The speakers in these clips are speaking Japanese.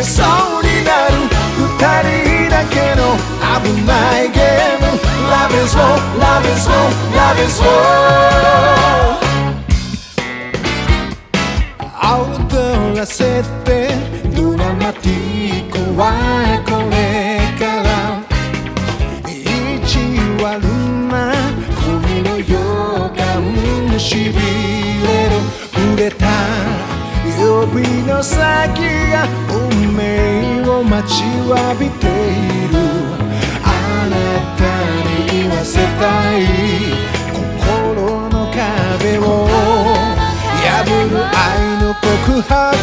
そうになる二人だけの危ないゲーム Love is war, love is war, love is war 踊らせてドラマティックはこれから意地悪な恋の予感しびれる触れた指の先が運命を待ちわびているあなたに言わせたい心の壁を破る愛の告白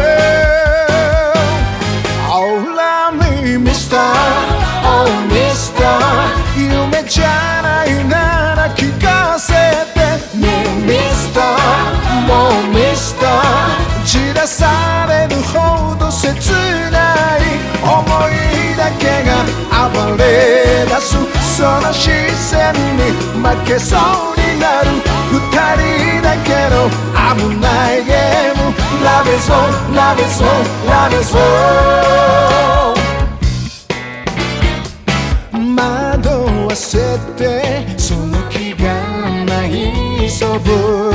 Oh love me Mr. Oh Mr. 夢じゃないなら聞かせてね Mr. もう Mr. 散らされるほど切ない思いだけが暴れ出すその視線に負けそうになる二人だけの危ないゲーム Love is war, love is war, love is war 惑わせてその気がないそぶ